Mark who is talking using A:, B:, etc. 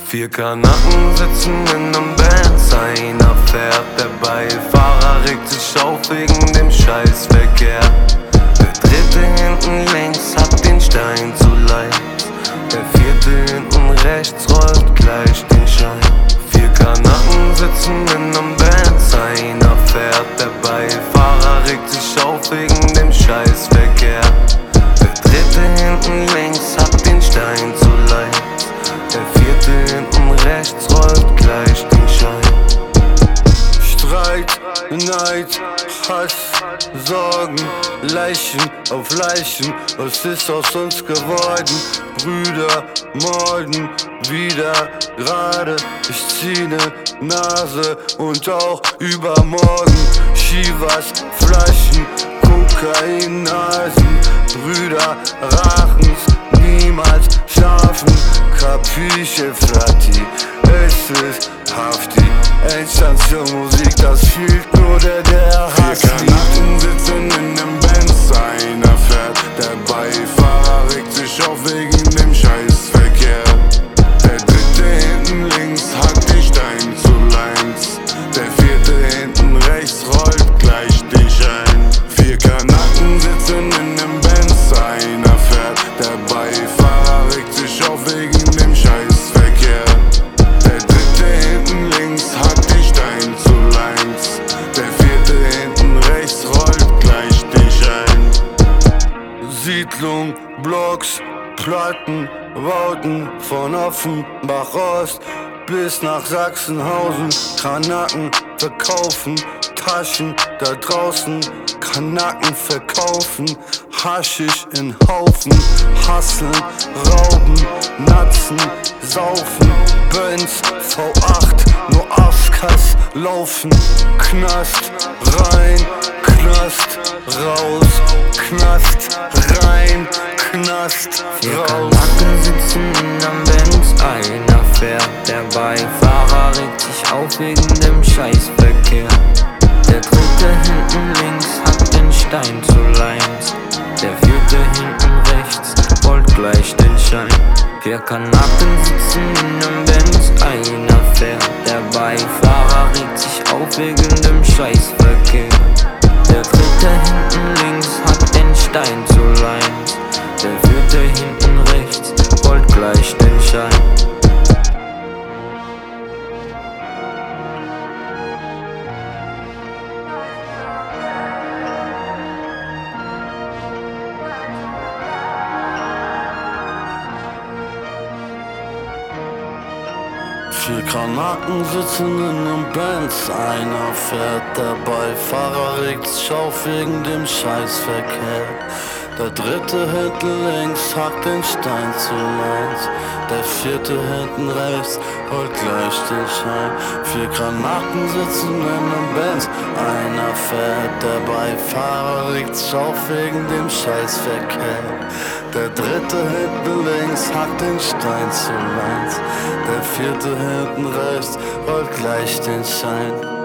A: 4 Kanaken sitzen in nem Benz, einer fährt, der Beifahrer regt sich auf wegen dem Scheißverkehr. Der dritte hinten links hat den Stein zu leicht, der vierte hinten rechts rollt gleich den Schein. 4 Kanaken sitzen in nem Benz, einer fährt, der Beifahrer regt sich auf wegen dem Scheißverkehr. Der dritte hinten links hat den Stein zu leicht, der vierte hinten rechts rollt gleich den Schein.
B: Streit, Neid, Hass, Sorgen, Leichen auf Leichen, was ist aus uns geworden? Brüder morden wieder gerade, ich zieh ne Nase und auch übermorgen. Chivas, Flaschen, Kokain-Nasen, Brüder rachen's, niemals schlafen. Capisce Frati, es ist Hafti. Endstation-Musik, das fühlt nur der Hass.
C: 4 Kanaken sitzen in nem Benz, einer fährt, der Beifahrer regt sich auf wegen dem Scheißverkehr. Der dritte hinten links hat den Stein zu Leins, der vierte hinten rechts rollt gleich den Schein. 4 Kanaken sitzen in nem Benz, einer fährt, der Beifahrer regt sich auf wegen dem Scheißverkehr. Der dritte hinten links hat den Stein zu Leins, der vierte hinten rechts rollt gleich den Schein.
B: Siedlung, Blocks, Platten, Bauten von Offenbach Ost bis nach Sachsenhausen. Kanaken verkaufen, Taschen da draußen. Kanaken verkaufen, Haschisch in Haufen. Hasseln, rauben, natzen, saufen. Benz, V8, nur Askas laufen. Knast rein, Knast raus. Knast rein, Knast
D: 4
B: raus.
D: Kanaken sitzen am Benz, einer fährt, der Beifahrer regt sich auf wegen dem Scheißverkehr. Der dritte hinten links hat den Stein zu Leins, der vierte hinten rechts rollt gleich den Schein. 4 Kanaken sitzen in nem Benz, einer fährt, der Beifahrer regt sich auf wegen dem Scheißverkehr. Der dritte hinten links hat den Stein zu Leins, der vierte hinten rechts rollt gleich den Schein.
B: Vier Kanaken sitzen in nem Benz, einer fährt, der Beifahrer regt sich auf wegen dem Scheißverkehr. Der dritte hinten links hackt den Stein zu Leins, der vierte hinten rechts holt gleich den Schein. 4 Kanaken sitzen in nem Benz, einer fährt, der Beifahrer regt sich auf wegen dem Scheißverkehr. Der dritte hinten links hackt den Stein zu Leins, der vierte hinten rechts rollt gleich den Schein.